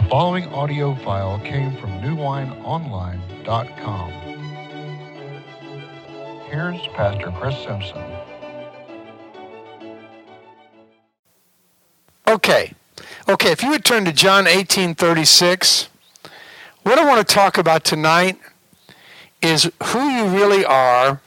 following audio file came from newwineonline.com. Here's Pastor Chris Simpson. Okay, if you would turn to John 18:36, what I want to talk about tonight is who you really are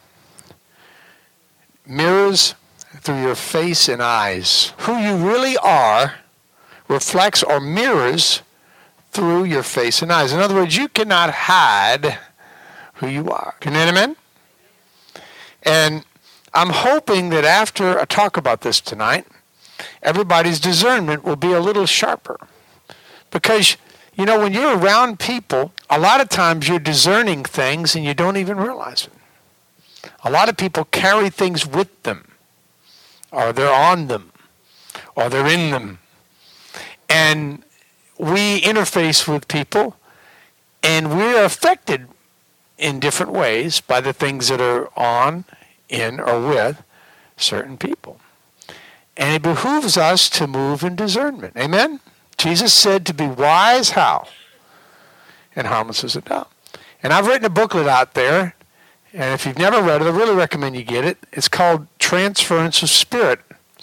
mirrors through your face and eyes. Who you really are reflects or mirrors through your face and eyes. In other words, you cannot hide who you are. Can you amen? And I'm hoping that after I talk about this tonight, everybody's discernment will be a little sharper. Because, you know, when you're around people, a lot of times you're discerning things and you don't even realize it. A lot of people carry things with them, or they're on them, or they're in them. And we interface with people, and we're affected in different ways by the things that are on, in, or with certain people. And it behooves us to move in discernment. Amen? Jesus said to be wise, how? And harmless as a dove. And I've written a booklet out there, and if you've never read it, I really recommend you get it. It's called Transference of Spirit.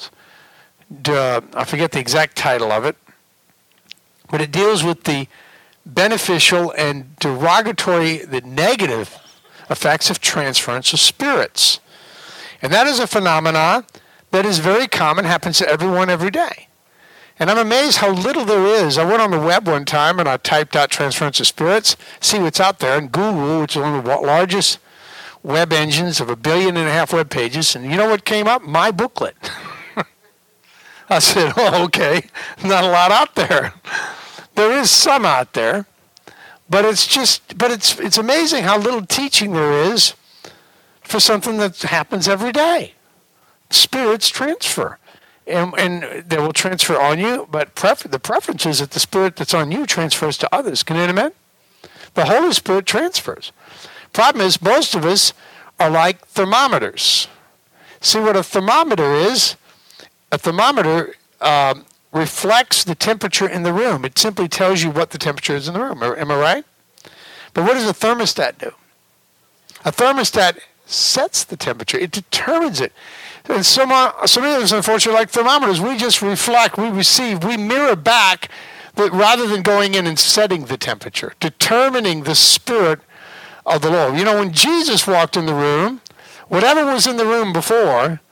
I forget the exact title of it, but it deals with the beneficial and derogatory, the negative effects of transference of spirits. And that is a phenomenon that is very common, happens to everyone every day. And I'm amazed how little there is. I went on the web one time and I typed out transference of spirits, see what's out there, and Google, which is one of the largest web engines of 1.5 billion web pages, and you know what came up? My booklet. I said, oh, okay, not a lot out there. There is some out there, but it's amazing how little teaching there is for something that happens every day. Spirits transfer, and they will transfer on you, but the preference is that the spirit that's on you transfers to others. Can you amen? The Holy Spirit transfers. Problem is, most of us are like thermometers. See what a thermometer is? A thermometer reflects the temperature in the room. It simply tells you what the temperature is in the room. Am I right? But what does a thermostat do? A thermostat sets the temperature. It determines it. And some of us, unfortunately, like thermometers, we just reflect, we receive, we mirror back, but rather than going in and setting the temperature, determining the spirit of the Lord. You know, when Jesus walked in the room, whatever was in the room before,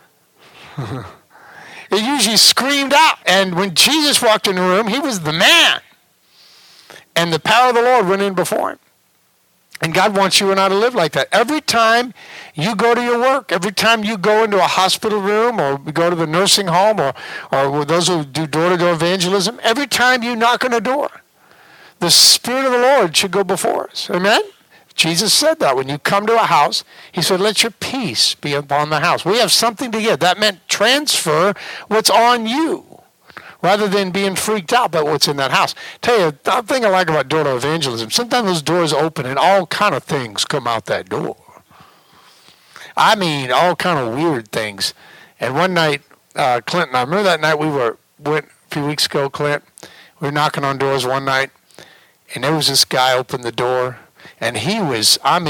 it usually screamed out. And when Jesus walked in the room, he was the man. And the power of the Lord went in before him. And God wants you and I to live like that. Every time you go to your work, every time you go into a hospital room or go to the nursing home or those who do door-to-door evangelism, every time you knock on a door, the Spirit of the Lord should go before us. Amen? Jesus said that when you come to a house, he said, let your peace be upon the house. We have something to give. That meant transfer what's on you rather than being freaked out by what's in that house. Tell you, the thing I like about door-to-door evangelism, sometimes those doors open and all kind of things come out that door. I mean, all kind of weird things. And one night, Clint and I remember that night went a few weeks ago, Clint, we were knocking on doors one night, and there was this guy opened the door, and he was on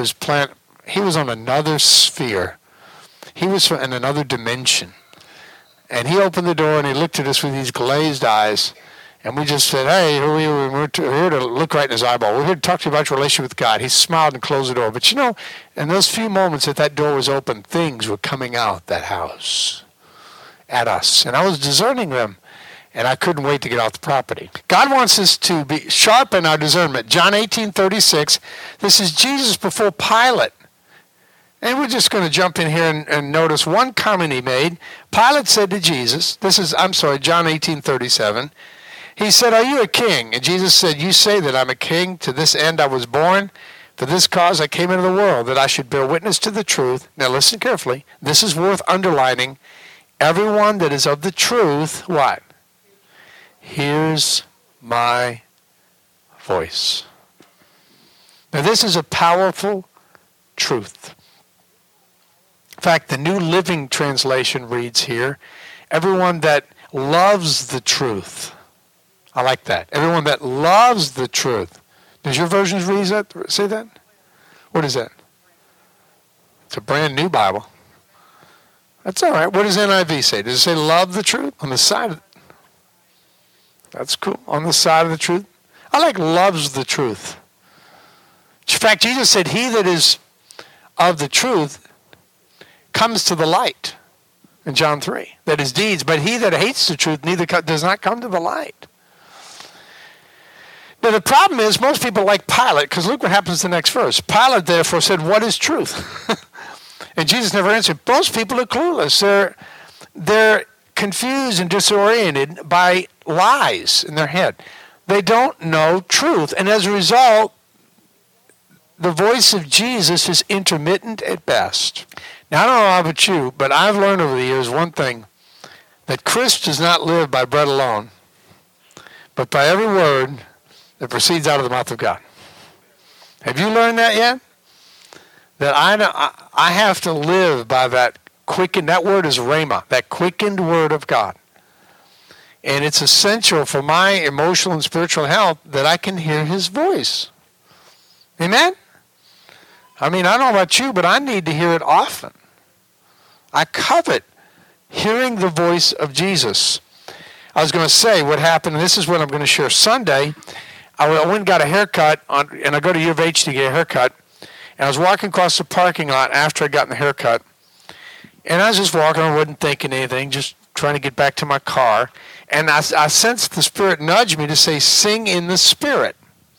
another sphere. He was in another dimension. And he opened the door and he looked at us with these glazed eyes. And we just said, hey, we're here to look right in his eyeball. We're here to talk to you about your relationship with God. He smiled and closed the door. But you know, in those few moments that door was open, things were coming out that house at us. And I was discerning them. And I couldn't wait to get off the property. God wants us to be sharp in our discernment. John 18:36, this is Jesus before Pilate. And we're just going to jump in here and notice one comment he made. Pilate said to Jesus, John 18:37, he said, are you a king? And Jesus said, you say that I'm a king. To this end I was born. For this cause I came into the world, that I should bear witness to the truth. Now listen carefully. This is worth underlining. Everyone that is of the truth, what? Hears my voice. Now this is a powerful truth. In fact, the New Living Translation reads here, everyone that loves the truth. I like that. Everyone that loves the truth. Does your version say that? What is that? It's a brand new Bible. That's all right. What does NIV say? Does it say love the truth? On the side of it. That's cool. On the side of the truth. I like loves the truth. In fact, Jesus said, he that is of the truth comes to the light. In John 3. That is deeds. But he that hates the truth does not come to the light. Now the problem is most people like Pilate, because look what happens in the next verse. Pilate therefore said, what is truth? And Jesus never answered. Most people are clueless. They're confused and disoriented by lies in their head. They don't know truth. And as a result, the voice of Jesus is intermittent at best. Now, I don't know about you, but I've learned over the years one thing, that Chris does not live by bread alone, but by every word that proceeds out of the mouth of God. Have you learned that yet? That I have to live by that quickened, that word is rhema, that quickened word of God. And it's essential for my emotional and spiritual health that I can hear his voice. Amen? I mean, I don't know about you, but I need to hear it often. I covet hearing the voice of Jesus. I was going to say what happened, and this is what I'm going to share. Sunday, I went and got a haircut, and I go to U of H to get a haircut. And I was walking across the parking lot after I got the haircut. And I was just walking, I wasn't thinking anything, just trying to get back to my car. And I sensed the Spirit nudge me to say, sing in the Spirit.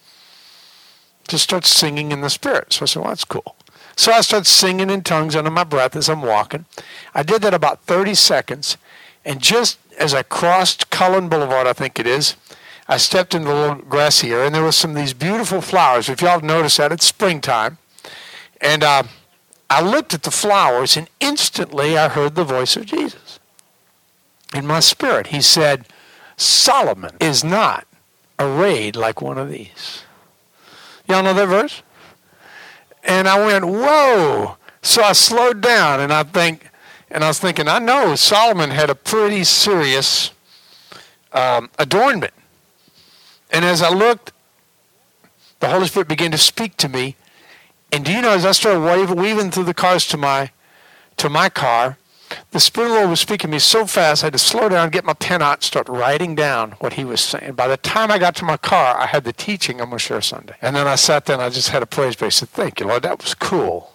Just start singing in the Spirit. So I said, well, that's cool. So I started singing in tongues under my breath as I'm walking. I did that about 30 seconds. And just as I crossed Cullen Boulevard, I think it is, I stepped into a little grassy area, and there was some of these beautiful flowers. If y'all have noticed that, it's springtime. And I looked at the flowers, and instantly I heard the voice of Jesus in my spirit. He said, Solomon is not arrayed like one of these. Y'all know that verse? And I went, whoa. So I slowed down, and I was thinking, I know Solomon had a pretty serious adornment. And as I looked, the Holy Spirit began to speak to me. And do you know, as I started weaving through the cars to my car, the Spirit of the Lord was speaking to me so fast, I had to slow down, get my pen out, and start writing down what he was saying. By the time I got to my car, I had the teaching I'm going to share Sunday. And then I sat there and I just had a praise break. I said, thank you, Lord, that was cool.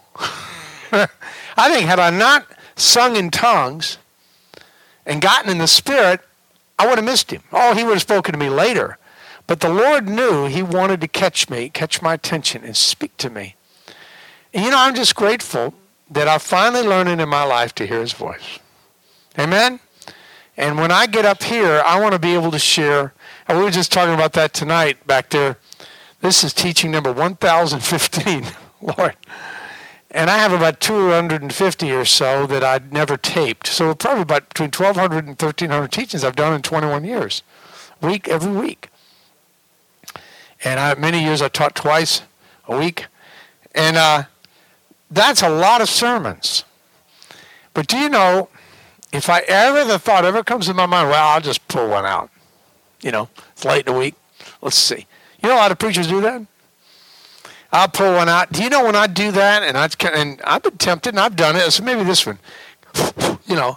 I think had I not sung in tongues and gotten in the Spirit, I would have missed him. Oh, he would have spoken to me later. But the Lord knew he wanted to catch my attention and speak to me. And you know, I'm just grateful that I finally learned in my life to hear his voice. Amen? And when I get up here, I want to be able to share, and we were just talking about that tonight back there. This is teaching number 1015, Lord. And I have about 250 or so that I'd never taped. So probably about between 1,200 and 1,300 teachings I've done in 21 years, every week. And many years I taught twice a week. And that's a lot of sermons. But do you know, if the thought ever comes in my mind, well, I'll just pull one out. You know, it's late in the week. Let's see. You know a lot of preachers do that? I'll pull one out. Do you know when I do that, and I've been tempted, and I've done it, so maybe this one, you know.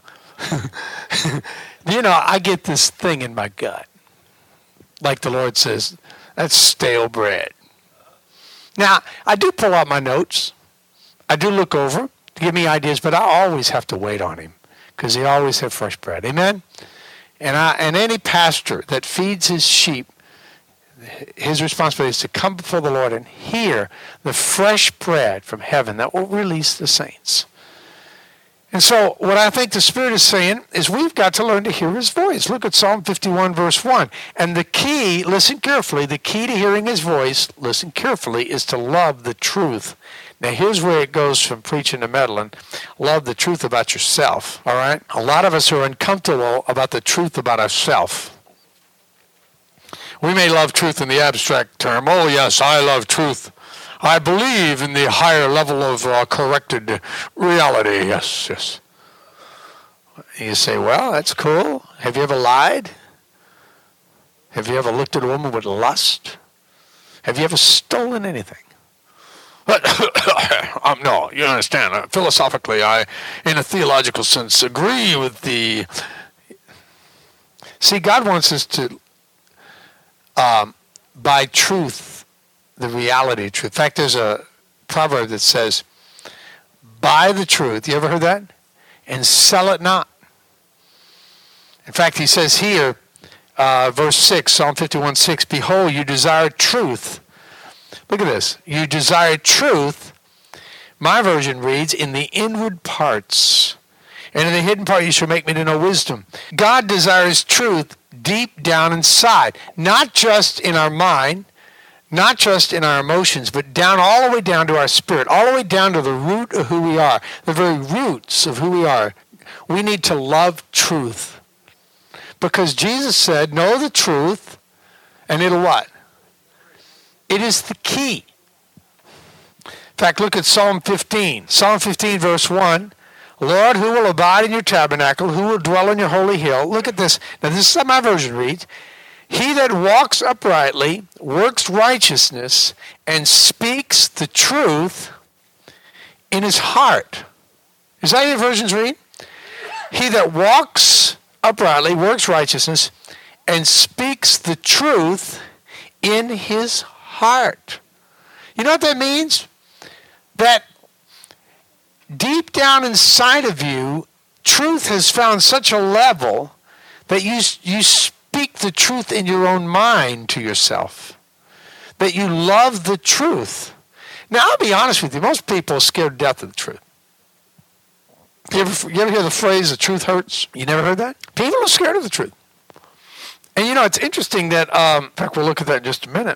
I get this thing in my gut. Like the Lord says, that's stale bread. Now, I do pull out my notes. I do look over to give me ideas, but I always have to wait on him because he always has fresh bread. Amen? And any pastor that feeds his sheep, his responsibility is to come before the Lord and hear the fresh bread from heaven that will release the saints. And so what I think the Spirit is saying is we've got to learn to hear his voice. Look at Psalm 51, verse 1. And the key, listen carefully, the key to hearing his voice, listen carefully, is to love the truth. Now, here's where it goes from preaching to meddling. Love the truth about yourself, all right? A lot of us are uncomfortable about the truth about ourselves. We may love truth in the abstract term. Oh, yes, I love truth. I believe in the higher level of corrected reality. Yes, yes. You say, well, that's cool. Have you ever lied? Have you ever looked at a woman with lust? Have you ever stolen anything? No, you understand. Philosophically, I, in a theological sense, agree with the... See, God wants us to, by truth, the reality of truth. In fact, there's a proverb that says, buy the truth. You ever heard that? And sell it not. In fact, he says here, verse 6, Psalm 51:6, behold, you desire truth. Look at this. You desire truth. My version reads, in the inward parts. And in the hidden part you shall make me to know wisdom. God desires truth deep down inside. Not just in our mind, not just in our emotions, but down all the way down to our spirit, all the way down to the root of who we are, the very roots of who we are. We need to love truth. Because Jesus said, know the truth, and it'll what? It is the key. In fact, look at Psalm 15. Psalm 15, verse 1. Lord, who will abide in your tabernacle? Who will dwell in your holy hill? Look at this. Now, this is how my version reads. He that walks uprightly, works righteousness, and speaks the truth in his heart. Is that how your versions read? He that walks uprightly, works righteousness, and speaks the truth in his heart. You know what that means? That deep down inside of you, truth has found such a level that you speak the truth in your own mind to yourself. That you love the truth. Now, I'll be honest with you. Most people are scared to death of the truth. You ever hear the phrase, the truth hurts? You never heard that? People are scared of the truth. And you know, it's interesting that, in fact, we'll look at that in just a minute.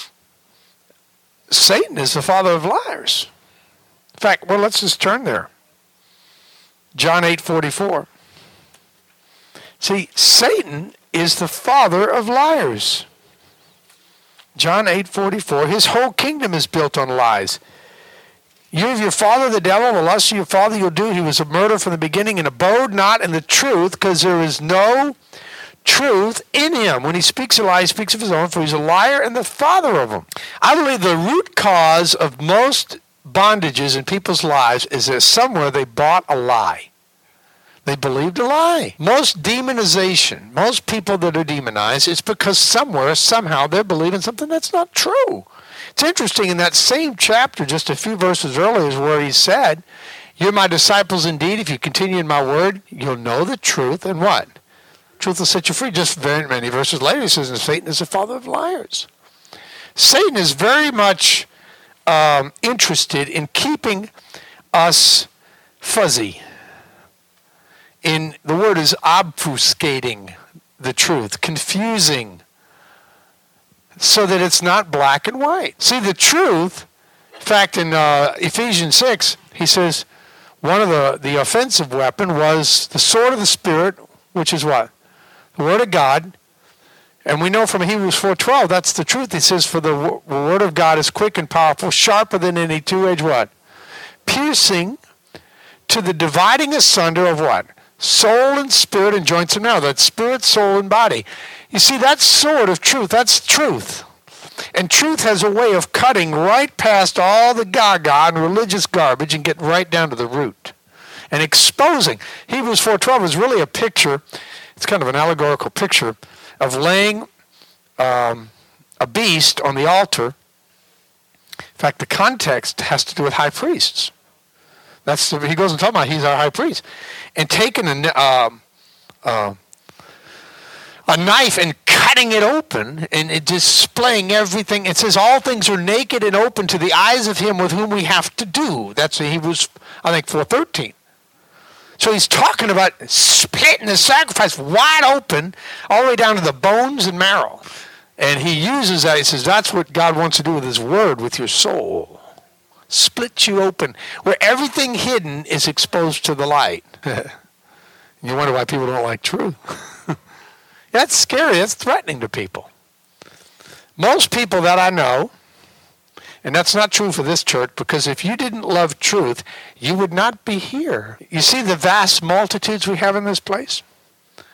Satan is the father of liars. In fact, well, let's just turn there. John 8:44. See, Satan is the father of liars. John 8:44. His whole kingdom is built on lies. You of your father, the devil, the lust of your father you'll do. He was a murderer from the beginning and abode not in the truth, because there is no truth in him. When he speaks a lie, he speaks of his own, for he's a liar and the father of them. I believe the root cause of most bondages in people's lives is that somewhere they bought a lie. They believed a lie. Most demonization, most people that are demonized, it's because somewhere, somehow, they're believing something that's not true. It's interesting, in that same chapter, just a few verses earlier, is where he said, you're my disciples indeed. If you continue in my word, you'll know the truth. And what? Truth will set you free. Just very many verses later, he says, and Satan is the father of liars. Satan is very much interested in keeping us fuzzy. The word is obfuscating the truth, confusing, so that it's not black and white. See, the truth, in fact, in Ephesians 6, he says one of the offensive weapon was the sword of the Spirit, which is what? The Word of God. And we know from Hebrews 4:12, that's the truth. He says, for the Word of God is quick and powerful, sharper than any two-edged what? Piercing to the dividing asunder of what? Soul and spirit and joints and marrow. That's spirit, soul, and body. You see, that sword of truth, that's truth. And truth has a way of cutting right past all the gaga and religious garbage and getting right down to the root. And exposing. Hebrews 4:12 is really a picture, it's kind of an allegorical picture, of laying a beast on the altar. In fact, the context has to do with high priests. He goes and talks about he's our high priest. And taking a knife and cutting it open and displaying everything. It says all things are naked and open to the eyes of him with whom we have to do. That's in Hebrews, I think, 4:13. So he's talking about splitting the sacrifice wide open all the way down to the bones and marrow. And he uses that. He says that's what God wants to do with his word, with your soul. Split you open, where everything hidden is exposed to the light. You wonder why people don't like truth. That's scary. That's threatening to people. Most people that I know, and that's not true for this church, because if you didn't love truth, you would not be here. You see the vast multitudes we have in this place?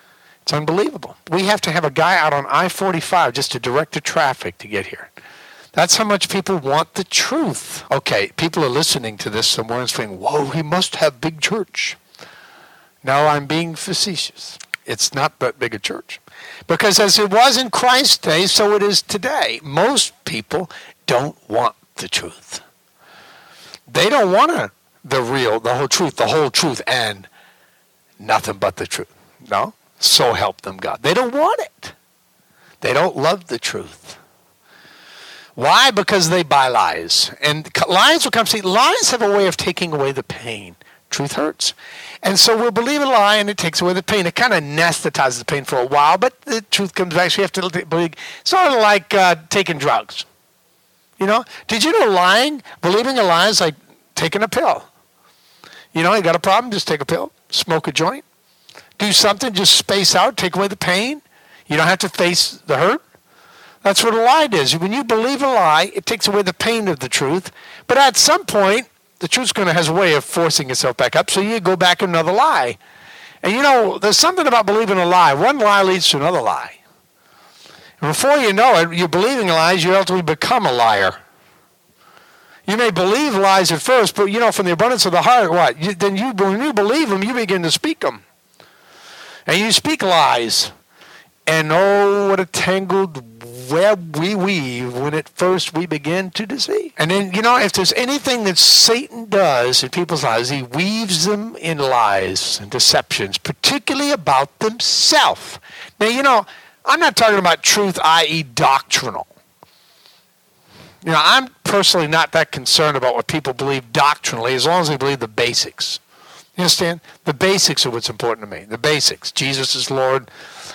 It's unbelievable. We have to have a guy out on I-45 just to direct the traffic to get here. That's how much people want the truth. Okay, people are listening to this somewhere and saying, whoa, he must have big church. No, I'm being facetious. It's not that big a church. Because as it was in Christ's day, so it is today. Most people don't want the truth. They don't want the whole truth, and nothing but the truth. No? So help them God. They don't want it. They don't love the truth. Why? Because they buy lies. And lies will come. See, lies have a way of taking away the pain. Truth hurts. And so we'll believe a lie and it takes away the pain. It kind of anesthetizes the pain for a while, but the truth comes back. So you have to believe. Sort of like taking drugs. You know? Did you know believing a lie is like taking a pill? You know, you got a problem, just take a pill. Smoke a joint. Do something, just space out, take away the pain. You don't have to face the hurt. That's what a lie does. When you believe a lie, it takes away the pain of the truth. But at some point, the truth's going to have a way of forcing itself back up, so you go back another lie. And you know, there's something about believing a lie. One lie leads to another lie. And before you know it, you're believing lies, you ultimately become a liar. You may believe lies at first, but you know, from the abundance of the heart, what? When you believe them, you begin to speak them. And you speak lies. And oh, what a tangled web we weave when at first we begin to deceive. And then, you know, if there's anything that Satan does in people's lives, he weaves them in lies and deceptions, particularly about themselves. Now, you know, I'm not talking about truth, i.e. doctrinal. You know, I'm personally not that concerned about what people believe doctrinally as long as they believe the basics. You understand? The basics are what's important to me. The basics. Jesus is Lord.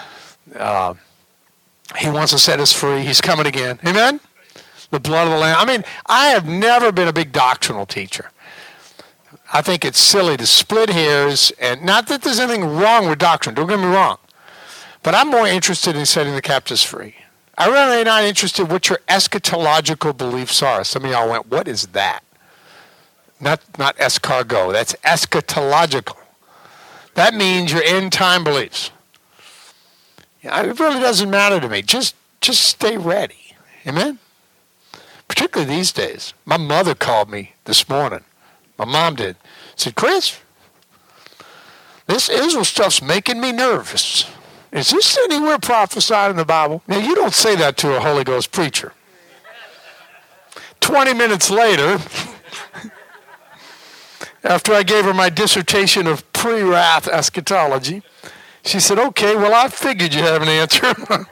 He wants to set us free. He's coming again. Amen? The blood of the Lamb. I mean, I have never been a big doctrinal teacher. I think it's silly to split hairs, and not that there's anything wrong with doctrine. Don't get me wrong. But I'm more interested in setting the captives free. I'm really not interested in what your eschatological beliefs are. Some of y'all went, what is that? Not escargot. That's eschatological. That means your end time beliefs. It really doesn't matter to me. Just stay ready. Amen? Particularly these days. My mother called me this morning. My mom did. Said, Chris, this Israel stuff's making me nervous. Is this anywhere prophesied in the Bible? Now, you don't say that to a Holy Ghost preacher. 20 minutes later, after I gave her my dissertation of pre-wrath eschatology, she said, okay, well, I figured you'd have an answer.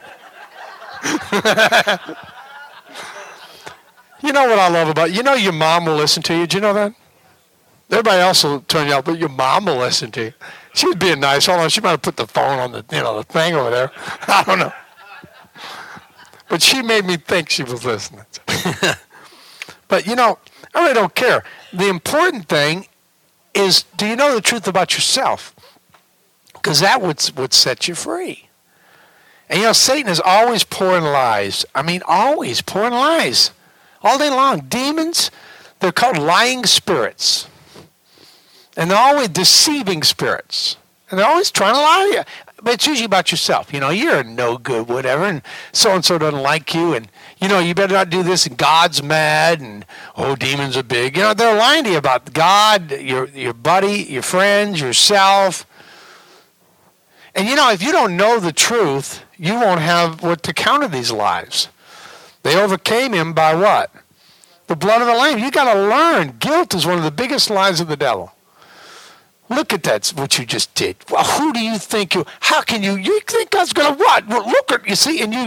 You know what I love about you? You know your mom will listen to you. Do you know that? Everybody else will turn you out, but your mom will listen to you. She was being nice. Hold on, she might have put the phone on the thing over there. I don't know. But she made me think she was listening. But, you know, I really don't care. The important thing is, do you know the truth about yourself? Because that would set you free. And, you know, Satan is always pouring lies. I mean, always pouring lies. All day long. Demons, they're called lying spirits. And they're always deceiving spirits. And they're always trying to lie to you. But it's usually about yourself. You know, you're no good, whatever, and so-and-so doesn't like you, and, you know, you better not do this, and God's mad, and, oh, demons are big. You know, they're lying to you about God, your buddy, your friends, yourself. And, you know, if you don't know the truth, you won't have what to counter these lies. They overcame him by what? The blood of the Lamb. You got to learn. Guilt is one of the biggest lies of the devil. Look at that, what you just did. Well, who do you think how can you think God's going to what? Well, look at, you see, and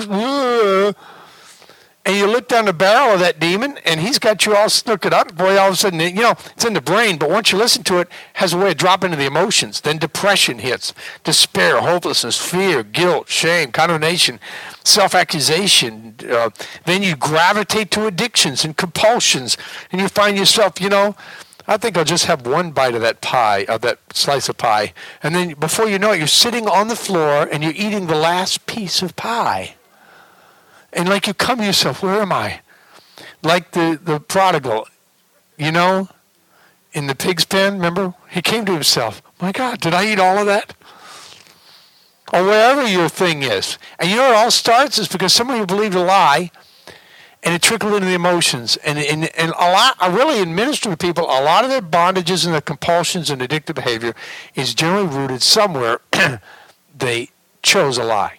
you look down the barrel of that demon, and he's got you all snookered up. Boy, all of a sudden, you know, it's in the brain, but once you listen to it, it has a way of dropping into the emotions. Then depression hits, despair, hopelessness, fear, guilt, shame, condemnation, self-accusation. Then you gravitate to addictions and compulsions, and you find yourself, you know, I think I'll just have one bite of that pie, of that slice of pie. And then before you know it, you're sitting on the floor and you're eating the last piece of pie. And like you come to yourself, where am I? Like the prodigal, you know, in the pig's pen, remember? He came to himself. My God, did I eat all of that? or wherever your thing is. And you know what it all starts is because somebody believed a lie, and it trickled into the emotions. And a lot, I really, in ministering to people, a lot of their bondages and their compulsions and addictive behavior is generally rooted somewhere they chose a lie.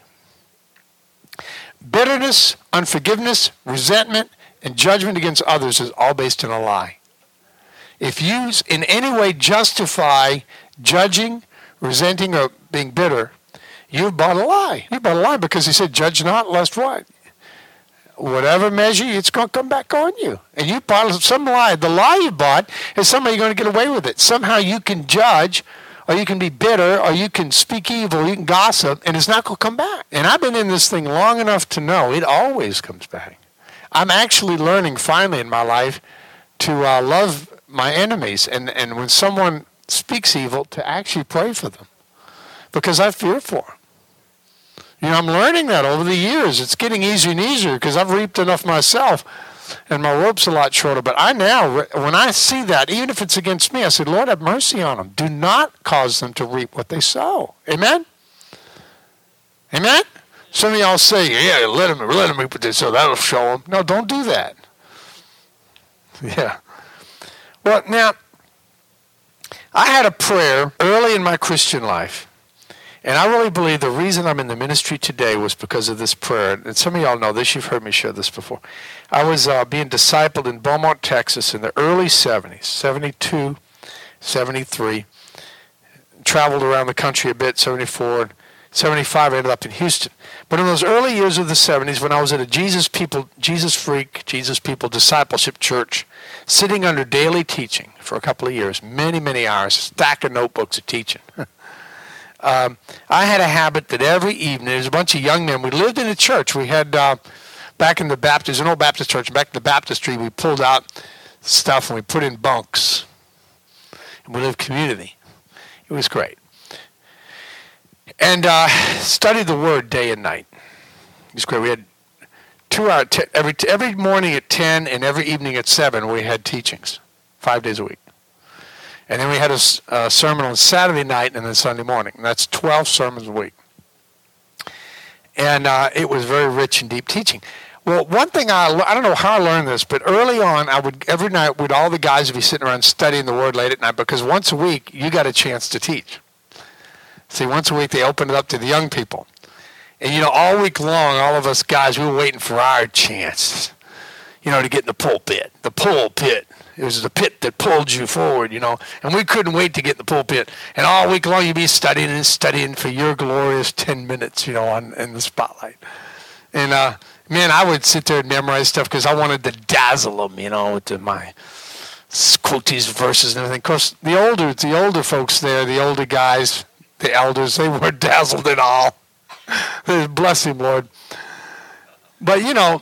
Bitterness, unforgiveness, resentment, and judgment against others is all based on a lie. If you in any way justify judging, resenting, or being bitter, you've bought a lie. You bought a lie because he said, judge not, lest what? Whatever measure, it's going to come back on you. And you bought some lie. The lie you bought is somehow you're going to get away with it. Somehow you can judge, or you can be bitter, or you can speak evil, or you can gossip, and it's not going to come back. And I've been in this thing long enough to know it always comes back. I'm actually learning finally in my life to love my enemies, and when someone speaks evil, to actually pray for them, because I fear for them. You know, I'm learning that over the years. It's getting easier and easier because I've reaped enough myself, and my rope's a lot shorter. But I now, when I see that, even if it's against me, I say, Lord, have mercy on them. Do not cause them to reap what they sow. Amen? Amen? Some of y'all say, yeah, let them reap what they sow. That'll show them. No, don't do that. Yeah. Well, now, I had a prayer early in my Christian life. And I really believe the reason I'm in the ministry today was because of this prayer. And some of y'all know this. You've heard me share this before. I was being discipled in Beaumont, Texas in the early 70s, 72, 73. Traveled around the country a bit, 74. 75, I ended up in Houston. But in those early years of the 70s, when I was at a Jesus People discipleship church, sitting under daily teaching for a couple of years, many, many hours, stack of notebooks of teaching. I had a habit that every evening, there's a bunch of young men. We lived in a church. We had, back in the Baptist, an old Baptist church, back in the baptistry, we pulled out stuff and we put in bunks. And we lived community. It was great. And studied the Word day and night. It was great. We had 2 hours, every morning at 10 and every evening at 7, we had teachings, 5 days a week. And then we had a sermon on Saturday night and then Sunday morning. And that's 12 sermons a week. And it was very rich and deep teaching. Well, one thing I don't know how I learned this, but early on, every night all the guys would be sitting around studying the Word late at night, because once a week, you got a chance to teach. See, once a week, they opened it up to the young people. And, all week long, all of us guys, we were waiting for our chance, to get in the pulpit. The pulpit. It was the pit that pulled you forward, And we couldn't wait to get in the pulpit. And all week long, you'd be studying and studying for your glorious 10 minutes, in the spotlight. And, man, I would sit there and memorize stuff because I wanted to dazzle them, with my quote these verses and everything. Of course, the older folks there, the older guys, the elders, they weren't dazzled at all. Bless him, Lord. But,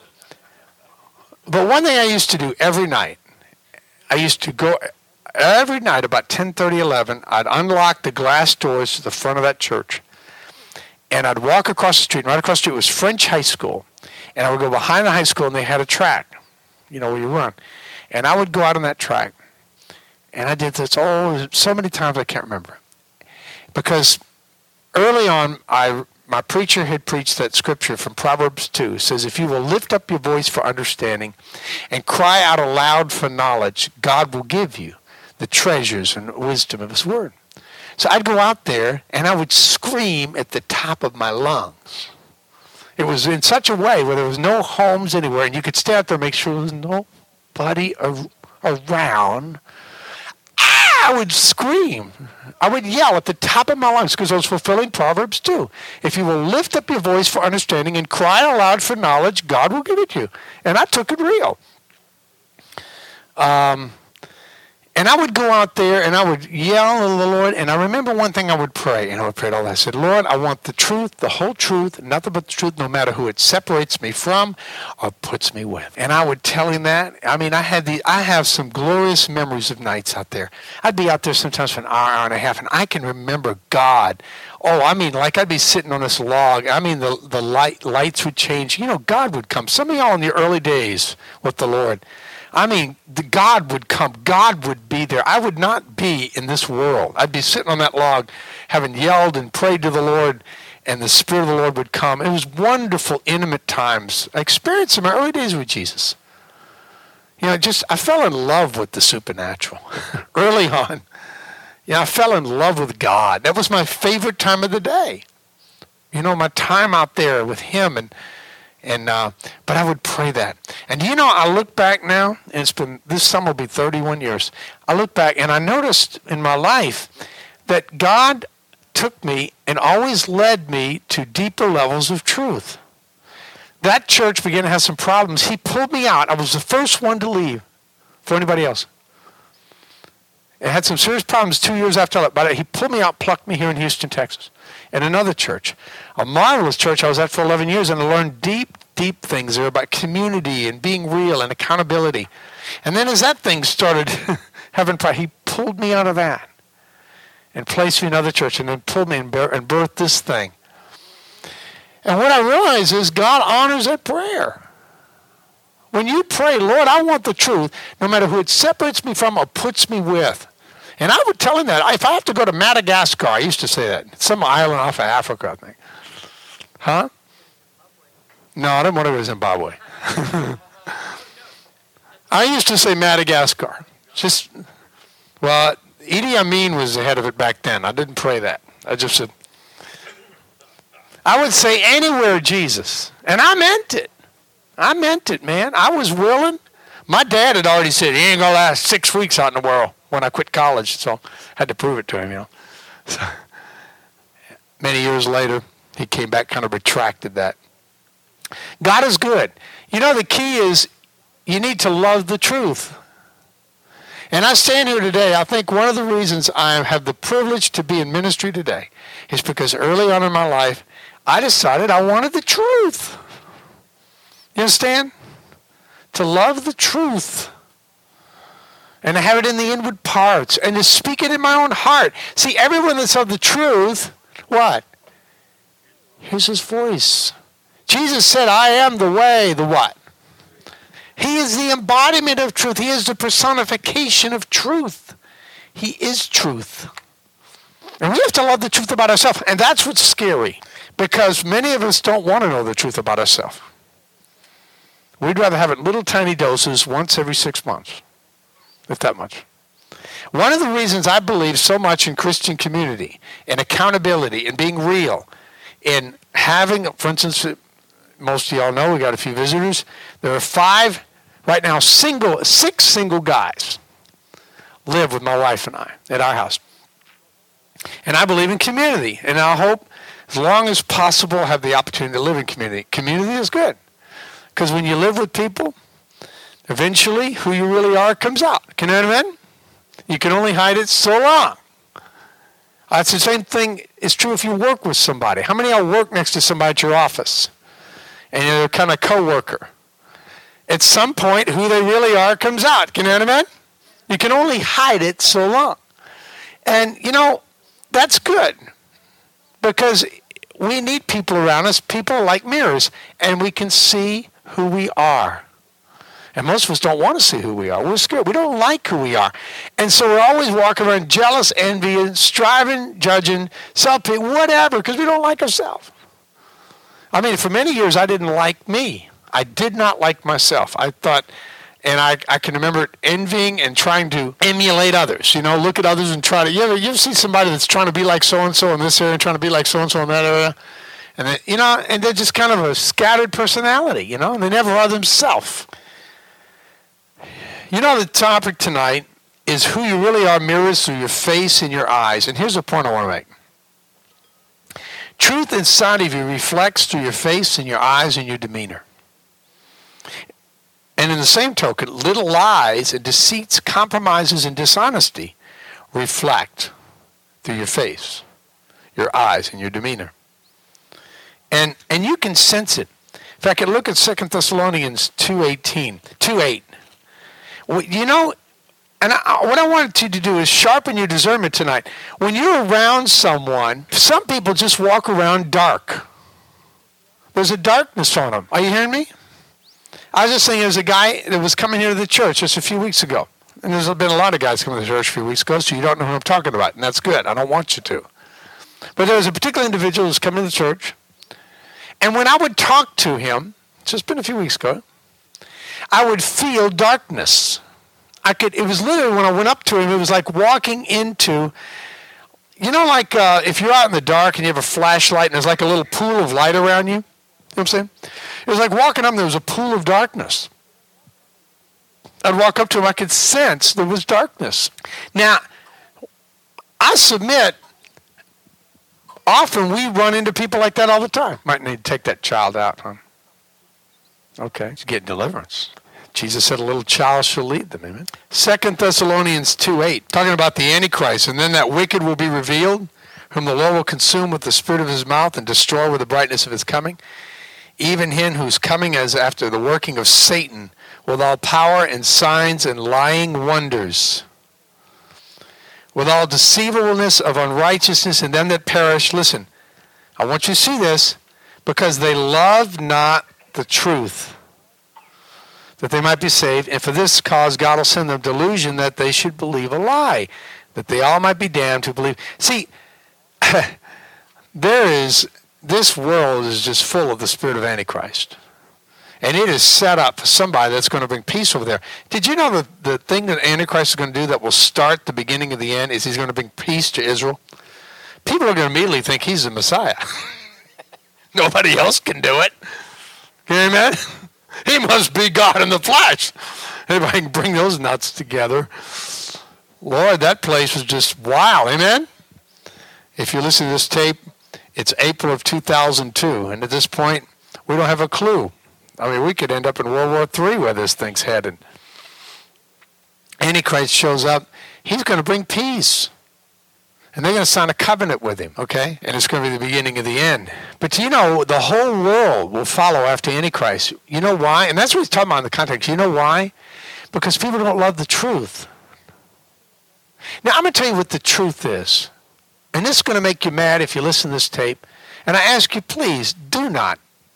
but one thing I used to do every night, I used to go every night about 10:30, 11, I'd unlock the glass doors to the front of that church, and I'd walk across the street. And right across the street was French High School, and I would go behind the high school, and they had a track, where you run. And I would go out on that track, and I did this so many times I can't remember. Because early on, my preacher had preached that scripture from Proverbs 2. It says, if you will lift up your voice for understanding and cry out aloud for knowledge, God will give you the treasures and wisdom of his word. So I'd go out there, and I would scream at the top of my lungs. It was in such a way where there was no homes anywhere, and you could stay out there and make sure there was nobody around. I would scream. I would yell at the top of my lungs because I was fulfilling Proverbs 2. If you will lift up your voice for understanding and cry aloud for knowledge, God will give it to you. And I took it real. And I would go out there and I would yell at the Lord. And I remember one thing I would pray. And I would pray all that. I said, Lord, I want the truth, the whole truth, nothing but the truth, no matter who it separates me from or puts me with. And I would tell him that. I mean, I have some glorious memories of nights out there. I'd be out there sometimes for an hour and a half, and I can remember God. Oh, I mean, like I'd be sitting on this log. I mean, the lights would change. God would come. Some of y'all in the early days with the Lord, I mean, God would come. God would be there. I would not be in this world. I'd be sitting on that log having yelled and prayed to the Lord, and the Spirit of the Lord would come. It was wonderful, intimate times. I experienced in my early days with Jesus. I fell in love with the supernatural early on. I fell in love with God. That was my favorite time of the day. My time out there with Him, but I would pray that. And I look back now, and this summer will be 31 years. I look back and I noticed in my life that God took me and always led me to deeper levels of truth. That church began to have some problems. He pulled me out. I was the first one to leave for anybody else. It had some serious problems 2 years after I left, but he pulled me out, plucked me here in Houston, Texas, in another church, a marvelous church I was at for 11 years, and I learned deep things there about community and being real and accountability. And then as that thing started having problems, he pulled me out of that and placed me in another church, and then pulled me and birthed this thing. And what I realize is God honors that prayer. When you pray, Lord, I want the truth, no matter who it separates me from or puts me with. And I would tell him that. If I have to go to Madagascar, I used to say that. Some island off of Africa, I think. Huh? No, I didn't want to go to Zimbabwe. I used to say Madagascar. Idi Amin was the head of it back then. I didn't pray that. I just said, I would say anywhere, Jesus. And I meant it. I meant it, man. I was willing. My dad had already said, he ain't going to last 6 weeks out in the world when I quit college. So I had to prove it to him, So, many years later, he came back, kind of retracted that. God is good. The key is you need to love the truth. And I stand here today, I think one of the reasons I have the privilege to be in ministry today is because early on in my life, I decided I wanted the truth. You understand? To love the truth. And to have it in the inward parts. And to speak it in my own heart. See, everyone that's of the truth, what? Here's his voice. Jesus said, I am the way, the what? He is the embodiment of truth. He is the personification of truth. He is truth. And we have to love the truth about ourselves. And that's what's scary. Because many of us don't want to know the truth about ourselves. We'd rather have it in little tiny doses once every 6 months, if that much. One of the reasons I believe so much in Christian community, in accountability, in being real, in having, for instance, most of y'all know, we got a few visitors. There are 5, right now, 6 single guys live with my wife and I at our house. And I believe in community, and I hope as long as possible have the opportunity to live in community. Community is good. Because when you live with people, eventually who you really are comes out. Can you know what I mean? You can only hide it so long. That's the same thing is true if you work with somebody. How many of y'all work next to somebody at your office? And you're kind of co-worker. At some point, who they really are comes out. Can you know what I mean? You can only hide it so long. And, that's good. Because we need people around us. People are like mirrors. And we can see who we are. And most of us don't want to see who we are. We're scared. We don't like who we are. And so we're always walking around jealous, envying, striving, judging, self-pity, whatever, because we don't like ourselves. I mean, for many years, I didn't like me. I did not like myself. I thought, and I can remember envying and trying to emulate others. Look at others and try to, you ever see somebody that's trying to be like so-and-so in this area and trying to be like so-and-so in that area? And then, and they're just kind of a scattered personality, and they never are themselves. The topic tonight is who you really are mirrors through your face and your eyes. And here's the point I want to make. Truth inside of you reflects through your face and your eyes and your demeanor. And in the same token, little lies and deceits, compromises, and dishonesty reflect through your face, your eyes, and your demeanor. And you can sense it. In fact, look at 2 Thessalonians 2:8. And what I wanted you to do is sharpen your discernment tonight. When you're around someone, some people just walk around dark. There's a darkness on them. Are you hearing me? I was just thinking there's a guy that was coming here to the church just a few weeks ago. And there's been a lot of guys coming to the church a few weeks ago, so you don't know who I'm talking about. And that's good. I don't want you to. But there was a particular individual who was coming to the church, and when I would talk to him, it's just been a few weeks ago, I would feel darkness. It was literally when I went up to him, it was like walking into, like if you're out in the dark and you have a flashlight and there's like a little pool of light around you. You know what I'm saying? It was like walking up and there was a pool of darkness. I'd walk up to him, I could sense there was darkness. Now, I submit, often we run into people like that all the time. Might need to take that child out, huh? Okay, it's getting deliverance. Jesus said a little child shall lead them, amen? 2 Thessalonians 2:8, talking about the Antichrist. And then that wicked will be revealed, whom the Lord will consume with the spirit of his mouth and destroy with the brightness of his coming. Even him whose coming is after the working of Satan, with all power and signs and lying wonders, with all deceivableness of unrighteousness in them that perish. Listen, I want you to see this, because they love not the truth, that they might be saved, and for this cause God will send them delusion that they should believe a lie, that they all might be damned who believe. See, this world is just full of the spirit of Antichrist. And it is set up for somebody that's going to bring peace over there. Did you know that the thing that Antichrist is going to do that will start the beginning of the end is he's going to bring peace to Israel? People are going to immediately think he's the Messiah. Nobody else can do it. Amen? He must be God in the flesh. Anybody can bring those nuts together. Lord, that place was just wild. Amen? If you listen to this tape, it's April of 2002. And at this point, we don't have a clue. I mean, we could end up in World War III where this thing's headed. Antichrist shows up. He's going to bring peace. And they're going to sign a covenant with him, okay? And it's going to be the beginning of the end. But the whole world will follow after Antichrist. You know why? And that's what he's talking about in the context. You know why? Because people don't love the truth. Now, I'm going to tell you what the truth is. And this is going to make you mad if you listen to this tape. And I ask you, please, do not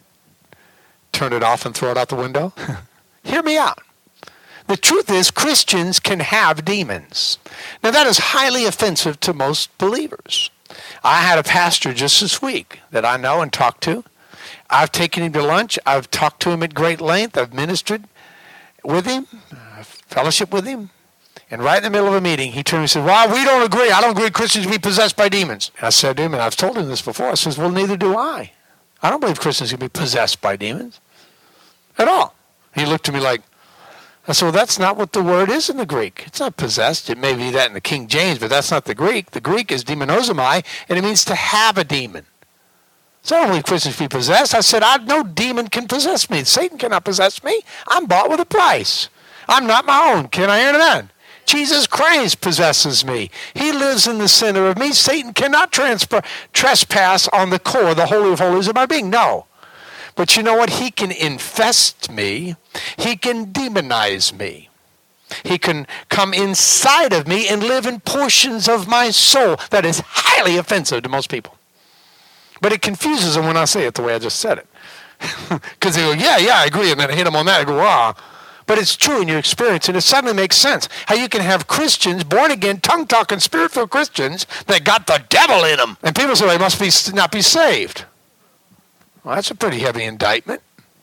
turn it off and throw it out the window. Hear me out. The truth is, Christians can have demons. Now, that is highly offensive to most believers. I had a pastor just this week that I know and talked to. I've taken him to lunch. I've talked to him at great length. I've ministered with him, fellowship with him. And right in the middle of a meeting, he turned and said, well, we don't agree. I don't agree Christians be possessed by demons. And I said to him, and I've told him this before, I says, well, neither do I. I don't believe Christians can be possessed by demons at all. He looked at me like, I said, well, that's not what the word is in the Greek. It's not possessed. It may be that in the King James, but that's not the Greek. The Greek is demonozomai, and it means to have a demon. So I don't believe Christians be possessed. I said, no demon can possess me. Satan cannot possess me. I'm bought with a price. I'm not my own. Can I hear an amen? Jesus Christ possesses me. He lives in the center of me. Satan cannot trespass on the core, the Holy of Holies of my being. No. But you know what? He can infest me. He can demonize me. He can come inside of me and live in portions of my soul. That is highly offensive to most people. But it confuses them when I say it the way I just said it. Because they go, yeah, I agree. And then I hit them on that. I go, ah. But it's true in your experience, and it suddenly makes sense. How you can have Christians, born-again, tongue-talking, spirit-filled Christians that got the devil in them. And people say they must not be saved. Well, that's a pretty heavy indictment.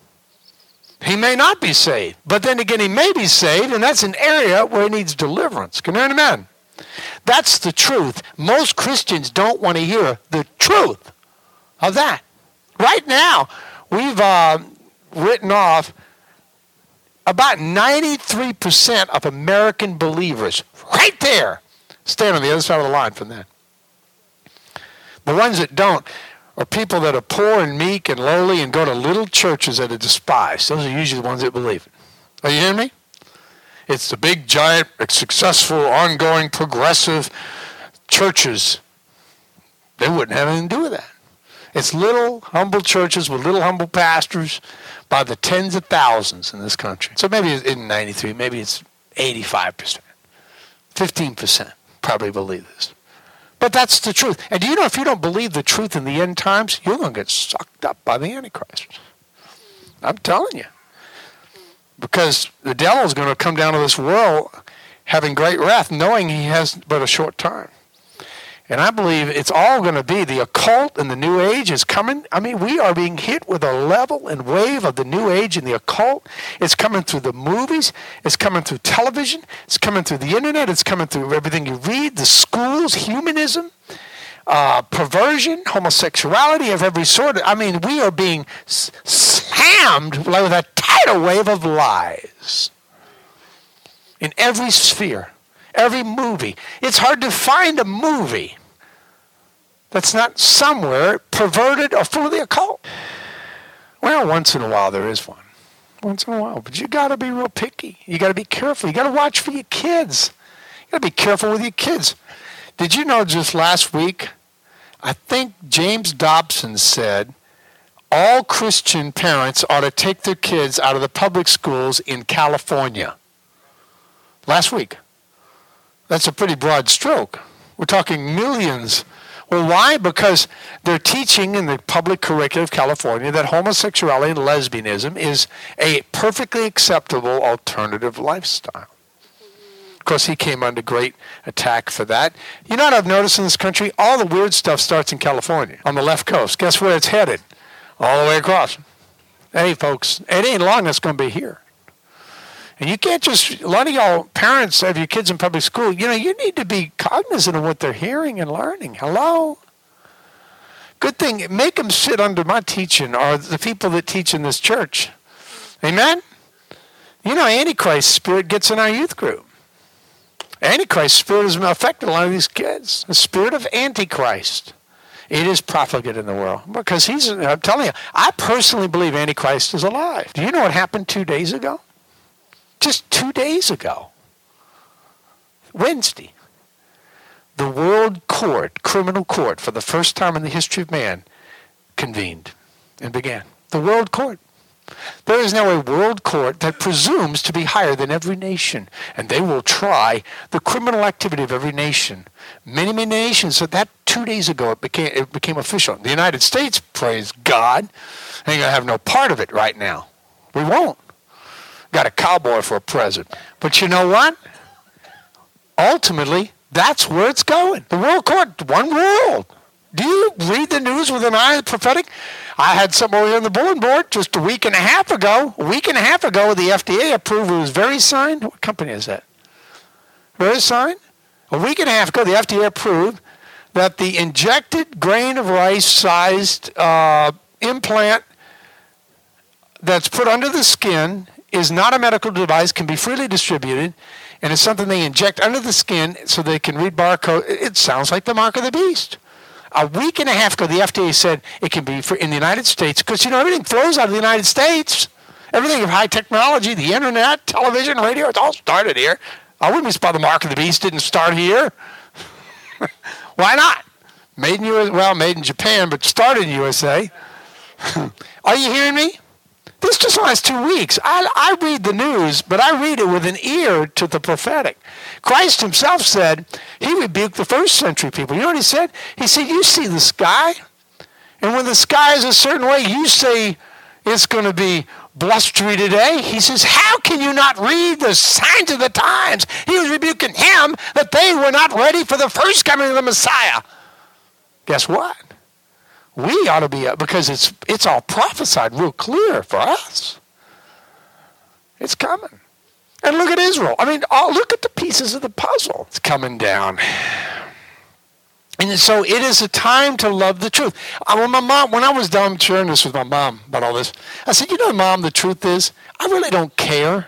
He may not be saved. But then again, he may be saved, and that's an area where he needs deliverance. Can you hear an amen? That's the truth. Most Christians don't want to hear the truth of that. Right now, we've written off about 93% of American believers, right there, stand on the other side of the line from that. The ones that don't are people that are poor and meek and lowly and go to little churches that are despised. Those are usually the ones that believe it. Are you hearing me? It's the big, giant, successful, ongoing, progressive churches. They wouldn't have anything to do with that. It's little, humble churches with little, humble pastors by the tens of thousands in this country. So maybe it's in 93, maybe it's 85%. 15% probably believe this. But that's the truth. And do you know if you don't believe the truth in the end times, you're going to get sucked up by the Antichrist. I'm telling you. Because the devil is going to come down to this world having great wrath, knowing he has but a short time. And I believe it's all going to be the occult and the New Age is coming. I mean, we are being hit with a level and wave of the New Age and the occult. It's coming through the movies. It's coming through television. It's coming through the internet. It's coming through everything you read, the schools, humanism, perversion, homosexuality of every sort. I mean, we are being slammed with a tidal wave of lies in every sphere, every movie. It's hard to find a movie that's not somewhere perverted or full of the occult. Well, once in a while there is one. Once in a while. But you got to be real picky. You got to be careful. You got to watch for your kids. You got to be careful with your kids. Did you know just last week, I think James Dobson said all Christian parents ought to take their kids out of the public schools in California. Last week. That's a pretty broad stroke. We're talking millions. Well, why? Because they're teaching in the public curriculum of California that homosexuality and lesbianism is a perfectly acceptable alternative lifestyle. Of course, he came under great attack for that. You know what I've noticed in this country? All the weird stuff starts in California, on the left coast. Guess where it's headed? All the way across. Hey, folks, it ain't long it's going to be here. And you can't just, a lot of y'all parents have your kids in public school, you know, you need to be cognizant of what they're hearing and learning. Hello? Good thing, make them sit under my teaching or the people that teach in this church. Amen? You know, Antichrist spirit gets in our youth group. Antichrist spirit has affected a lot of these kids. The spirit of Antichrist. It is profligate in the world because I'm telling you, I personally believe Antichrist is alive. Do you know what happened 2 days ago? Just 2 days ago, Wednesday, the World Court, Criminal Court, for the first time in the history of man, convened and began. The World Court. There is now a world court that presumes to be higher than every nation, and they will try the criminal activity of every nation. Many, many nations. So that 2 days ago, it became official. The United States, praise God, ain't going to have no part of it right now. We won't. Got a cowboy for a president. But you know what? Ultimately, that's where it's going. The world court, one world. Do you read the news with an eye of the prophetic? I had something over here on the bulletin board just a week and a half ago. The FDA approved it was VeriSign. What company is that? VeriSign? A week and a half ago, the FDA approved that the injected grain of rice-sized implant that's put under the skin is not a medical device, can be freely distributed, and it's something they inject under the skin so they can read barcode. It sounds like the mark of the beast. A week and a half ago, the FDA said it can be in the United States because, you know, everything flows out of the United States. Everything of high technology, the internet, television, radio, it's all started here. I wouldn't be surprised the mark of the beast didn't start here. Why not? Made in Japan, but started in USA. Are you hearing me? This just last 2 weeks. I read the news, but I read it with an ear to the prophetic. Christ himself said, he rebuked the first century people. You know what he said? He said, you see the sky, and when the sky is a certain way, you say it's going to be blustery today. He says, how can you not read the signs of the times? He was rebuking him that they were not ready for the first coming of the Messiah. Guess what? We ought to be, because it's all prophesied real clear for us. It's coming. And look at Israel. I mean, look at the pieces of the puzzle. It's coming down. And so it is a time to love the truth. When I was done sharing this with my mom about all this, I said, you know, Mom, the truth is, I really don't care.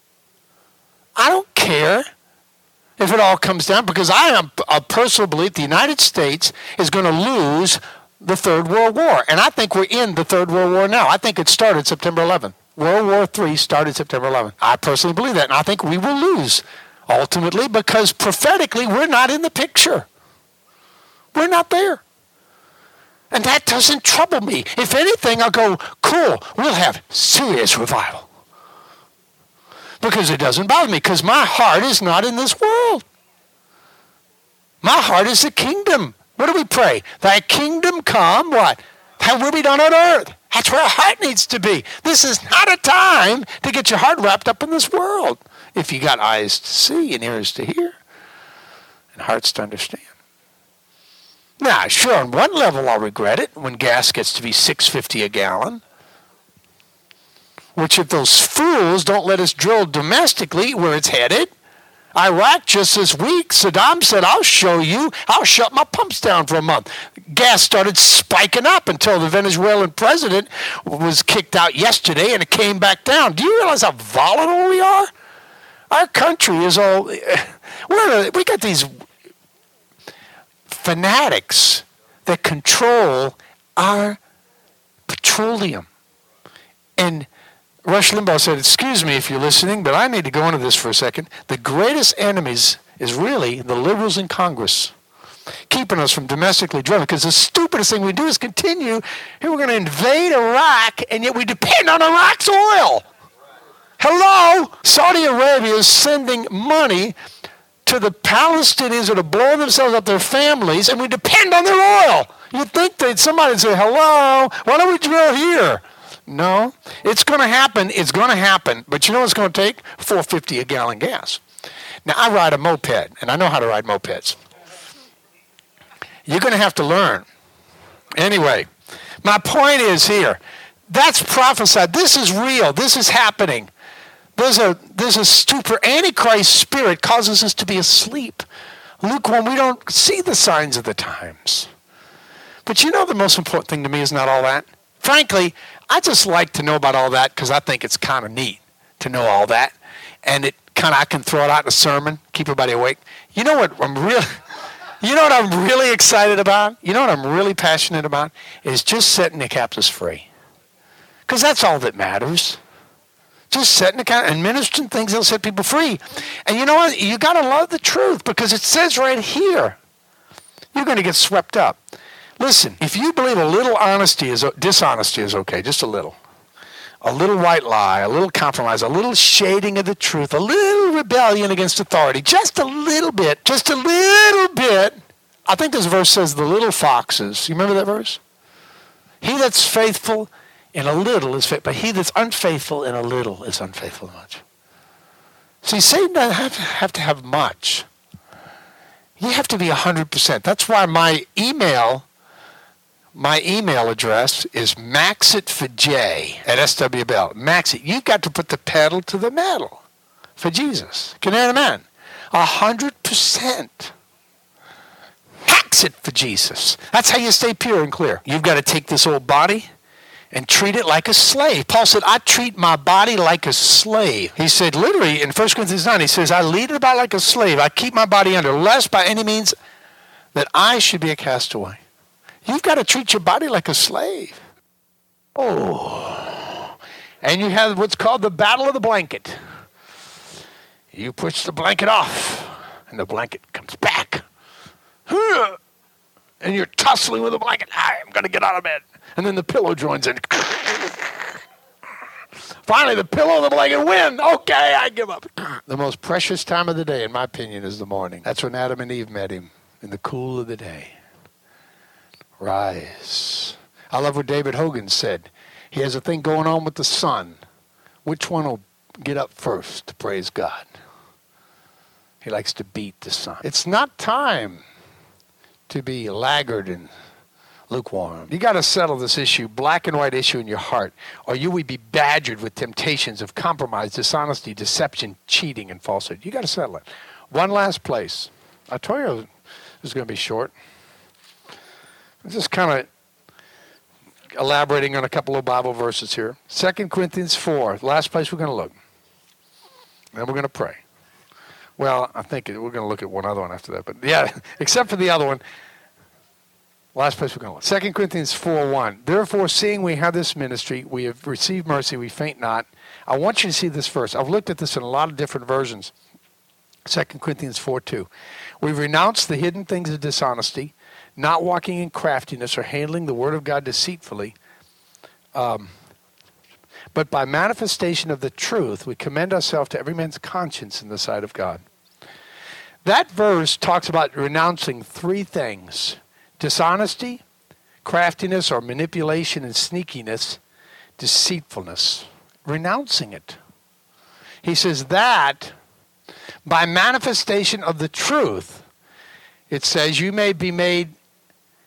I don't care if it all comes down, because I am a personal belief the United States is going to lose the Third World War. And I think we're in the Third World War now. I think it started September 11th. World War III started September 11th. I personally believe that. And I think we will lose ultimately because prophetically we're not in the picture. We're not there. And that doesn't trouble me. If anything, I'll go, cool, we'll have serious revival. Because it doesn't bother me, because my heart is not in this world. My heart is the kingdom. What do we pray? Thy kingdom come, what? Thy will be done on earth. That's where our heart needs to be. This is not a time to get your heart wrapped up in this world. If you got eyes to see and ears to hear and hearts to understand. Now, sure, on one level I'll regret it when gas gets to be $6.50 a gallon. Which if those fools don't let us drill domestically where it's headed. Iraq just this week, Saddam said, I'll show you. I'll shut my pumps down for a month. Gas started spiking up until the Venezuelan president was kicked out yesterday and it came back down. Do you realize how volatile we are? Our country is all... we got these fanatics that control our petroleum. And Rush Limbaugh said, excuse me if you're listening, but I need to go into this for a second. The greatest enemies is really the liberals in Congress, keeping us from domestically drilling. Because the stupidest thing we do is continue, here we're going to invade Iraq, and yet we depend on Iraq's oil. Hello? Saudi Arabia is sending money to the Palestinians that are blowing themselves up, their families, and we depend on their oil. You'd think that somebody would say, hello, why don't we drill here? No, it's going to happen. It's going to happen. But you know what it's going to take? $4.50 a gallon gas. Now, I ride a moped, and I know how to ride mopeds. You're going to have to learn. Anyway, my point is here. That's prophesied. This is real. This is happening. There's a stupor. Antichrist spirit causes us to be asleep. Lukewarm, we don't see the signs of the times. But you know the most important thing to me is not all that. Frankly, I just like to know about all that because I think it's kind of neat to know all that. And it kind of, I can throw it out in a sermon, keep everybody awake. You know what I'm really excited about? You know what I'm really passionate about? Is just setting the captives free. Because that's all that matters. Just setting the captives and ministering things that'll set people free. And you know what? You got to love the truth because it says right here, you're going to get swept up. Listen, if you believe a little dishonesty is okay, just a little white lie, a little compromise, a little shading of the truth, a little rebellion against authority, just a little bit. I think this verse says the little foxes. You remember that verse? He that's faithful in a little is faithful, but he that's unfaithful in a little is unfaithful in much. See, Satan doesn't have to have much. You have to be 100%. That's why my email address is maxitforj@swbl. Max it. You've got to put the pedal to the metal for Jesus. Can you hear amen? 100%. Max it for Jesus. That's how you stay pure and clear. You've got to take this old body and treat it like a slave. Paul said, I treat my body like a slave. He said, literally, in 1 Corinthians 9, he says, I lead it about like a slave. I keep my body under, lest by any means that I should be a castaway. You've got to treat your body like a slave. Oh. And you have what's called the battle of the blanket. You push the blanket off, and the blanket comes back. And you're tussling with the blanket. I'm going to get out of bed. And then the pillow joins in. Finally, the pillow and the blanket win. Okay, I give up. The most precious time of the day, in my opinion, is the morning. That's when Adam and Eve met him, in the cool of the day. Rise. I love what David Hogan said. He has a thing going on with the sun. Which one will get up first to praise God? He likes to beat the sun. It's not time to be laggard and lukewarm. You got to settle this issue, black and white issue in your heart, or you will be badgered with temptations of compromise, dishonesty, deception, cheating, and falsehood. You got to settle it. One last place. I told you this is going to be short. I'm just kind of elaborating on a couple of Bible verses here. 2 Corinthians 4, last place we're going to look. Then we're going to pray. Well, I think we're going to look at one other one after that. But yeah, except for the other one, last place we're going to look. 2 Corinthians 4:1. Therefore, seeing we have this ministry, we have received mercy, we faint not. I want you to see this verse. I've looked at this in a lot of different versions. 2 Corinthians 4:2. We've renounced the hidden things of dishonesty, not walking in craftiness or handling the word of God deceitfully, but by manifestation of the truth, we commend ourselves to every man's conscience in the sight of God. That verse talks about renouncing three things: dishonesty, craftiness or manipulation and sneakiness, deceitfulness. Renouncing it. He says that by manifestation of the truth, it says you may be made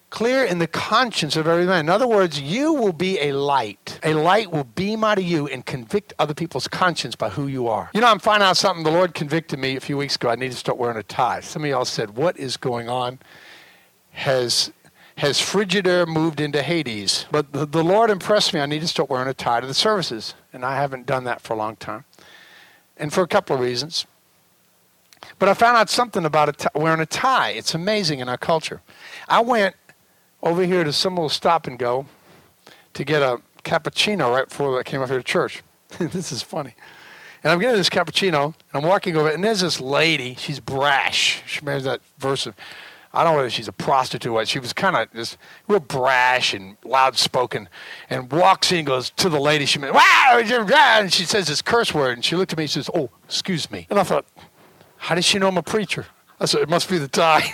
clear in the conscience of every man. In other words, you will be a light. A light will beam out of you and convict other people's conscience by who you are. You know, I'm finding out something. The Lord convicted me a few weeks ago. I need to start wearing a tie. Some of y'all said, what is going on? Has Frigidaire moved into Hades? But the Lord impressed me. I need to start wearing a tie to the services. And I haven't done that for a long time. And for a couple of reasons. But I found out something about wearing a tie. It's amazing in our culture. I went over here to some little stop and go to get a cappuccino right before I came up here to church. This is funny. And I'm getting this cappuccino, and I'm walking over, and there's this lady. She's brash. She made that verse of, I don't know whether she's a prostitute or what. She was kind of just real brash and loud-spoken, and walks in and goes to the lady. She went, wow, and she says this curse word, and she looked at me and says, oh, excuse me. And I thought, how does she know I'm a preacher? I said, it must be the tie.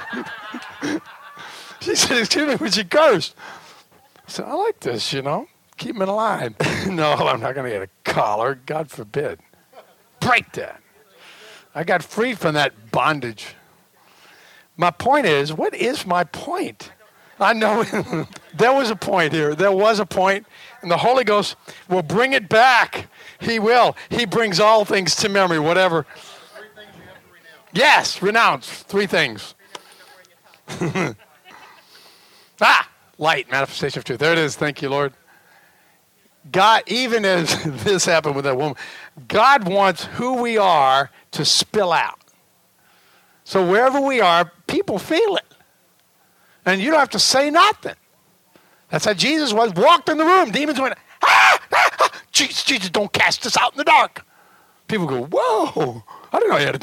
She said, excuse me, when she cursed. I said, I like this, you know. Keep me in line. No, I'm not going to get a collar. God forbid. Break that. I got freed from that bondage. My point is, what is my point? I know there was a point here. There was a point, and the Holy Ghost will bring it back. He will. He brings all things to memory, whatever. 3 things you have to renounce. Yes, renounce. 3 things. Light, manifestation of truth. There it is. Thank you, Lord. God, even as this happened with that woman, God wants who we are to spill out. So wherever we are, people feel it. And you don't have to say nothing. That's how Jesus was. Walked in the room. Demons went, Jesus, don't cast us out in the dark. People go, whoa, I didn't know you had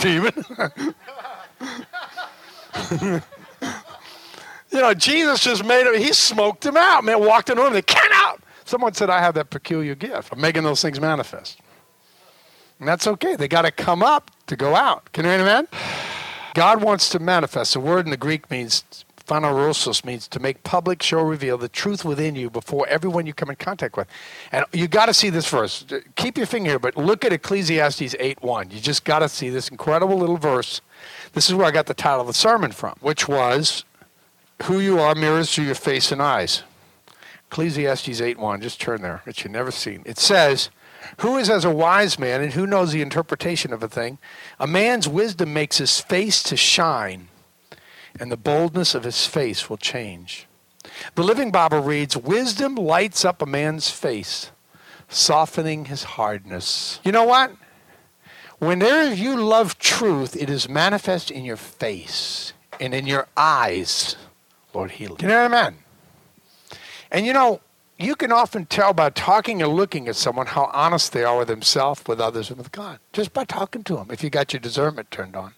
a demon. You know, Jesus just he smoked them out. Man, walked in the room, they came out. Someone said, I have that peculiar gift of making those things manifest. And that's okay. They got to come up to go out. Can you hear me, man? God wants to manifest. The word in the Greek means, phanerosos, means to make public, show, reveal the truth within you before everyone you come in contact with. And you got to see this verse. Keep your finger here, but look at Ecclesiastes 8:1. You just got to see this incredible little verse. This is where I got the title of the sermon from, which was, who you are mirrors through your face and eyes. Ecclesiastes 8:1, just turn there, that you've never seen. It says, who is as a wise man and who knows the interpretation of a thing? A man's wisdom makes his face to shine, and the boldness of his face will change. The Living Bible reads, wisdom lights up a man's face, softening his hardness. You know what? Whenever you love truth, it is manifest in your face and in your eyes. Lord, heal it. You know what I mean? And you know, you can often tell by talking or looking at someone how honest they are with themselves, with others, and with God. Just by talking to them, if you got your discernment turned on.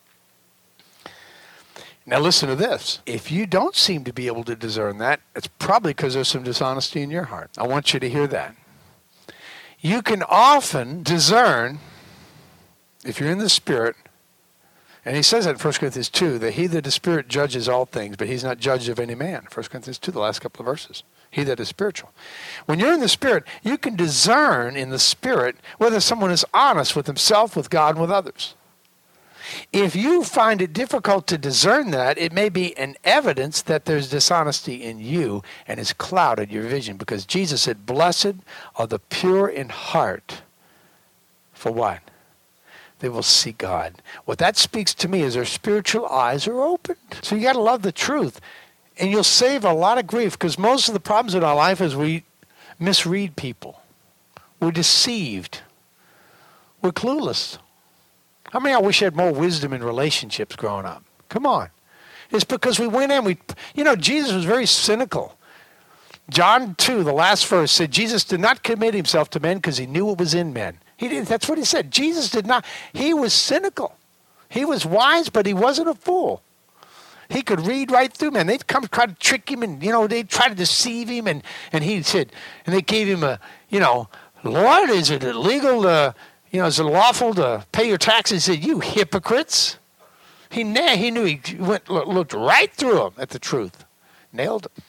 Now listen to this. If you don't seem to be able to discern that, it's probably because there's some dishonesty in your heart. I want you to hear that. You can often discern, if you're in the Spirit, and he says that in 1 Corinthians 2, that he that is Spirit judges all things, but he's not judged of any man. 1 Corinthians 2, the last couple of verses. He that is spiritual. When you're in the Spirit, you can discern in the Spirit whether someone is honest with himself, with God, and with others. If you find it difficult to discern that, it may be an evidence that there's dishonesty in you and has clouded your vision. Because Jesus said, blessed are the pure in heart. For what? They will see God. What that speaks to me is their spiritual eyes are opened. So you got to love the truth. And you'll save a lot of grief, because most of the problems in our life is we misread people. We're deceived. We're clueless. How many of y'all wish you had more wisdom in relationships growing up? Come on. It's because we went in, Jesus was very cynical. John 2, the last verse, said Jesus did not commit himself to men because he knew what was in men. He didn't. That's what he said. Jesus did not. He was cynical. He was wise, but he wasn't a fool. He could read right through men. They'd come try to trick him, and they'd try to deceive him, and he said, and they gave him Lord, is it illegal to, is it lawful to pay your taxes? He said, you hypocrites. He knew. He looked right through them at the truth. Nailed it.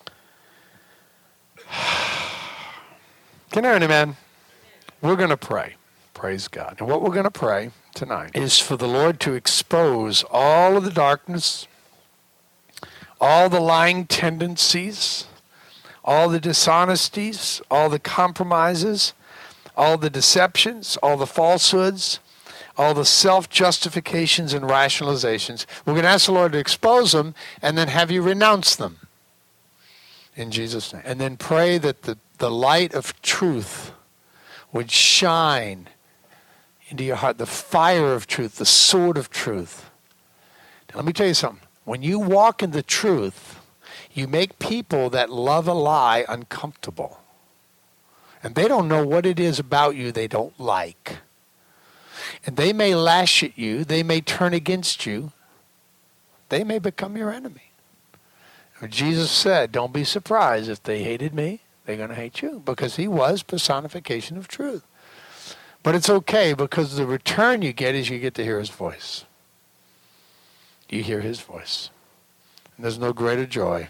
Can I hear you, man? We're going to pray. Praise God. And what we're going to pray tonight is for the Lord to expose all of the darkness, all the lying tendencies, all the dishonesties, all the compromises, all the deceptions, all the falsehoods, all the self-justifications and rationalizations. We're going to ask the Lord to expose them and then have you renounce them in Jesus' name. And then pray that the light of truth would shine into your heart, the fire of truth, the sword of truth. Now, let me tell you something. When you walk in the truth, you make people that love a lie uncomfortable. And they don't know what it is about you they don't like. And they may lash at you. They may turn against you. They may become your enemy. Jesus said, don't be surprised if they hated me, they're going to hate you. Because he was personification of truth. But it's okay because the return you get is you get to hear his voice. You hear his voice. And there's no greater joy.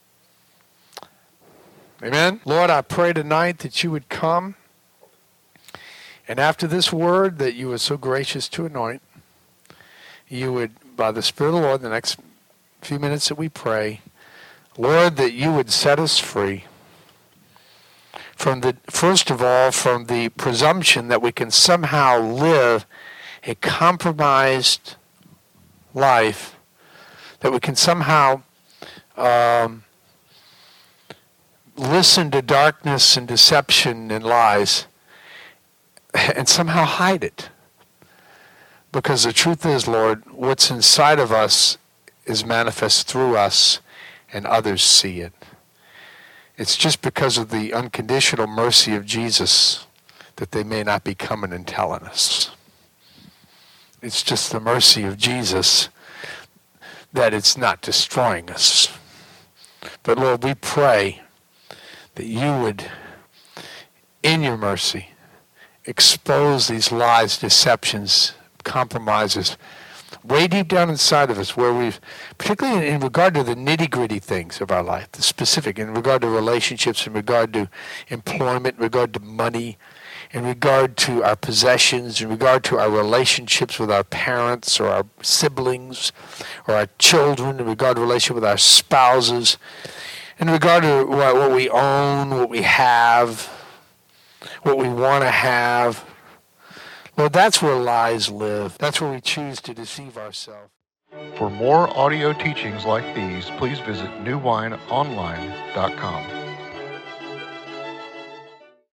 Amen? Lord, I pray tonight that you would come. And after this word that you were so gracious to anoint, you would, by the Spirit of the Lord, the next few minutes that we pray, Lord, that you would set us free from first of all, from the presumption that we can somehow live a compromised life, that we can somehow listen to darkness and deception and lies and somehow hide it. Because the truth is, Lord, what's inside of us is manifest through us and others see it. It's just because of the unconditional mercy of Jesus that they may not be coming and telling us. It's just the mercy of Jesus that it's not destroying us. But Lord, we pray that you would, in your mercy, expose these lies, deceptions, compromises, way deep down inside of us where we've, particularly in regard to the nitty-gritty things of our life, the specific, in regard to relationships, in regard to employment, in regard to money, in regard to our possessions, in regard to our relationships with our parents or our siblings or our children, in regard to relationship with our spouses, in regard to what we own, what we have, what we want to have. Lord, that's where lies live. That's where we choose to deceive ourselves. For more audio teachings like these, please visit newwineonline.com.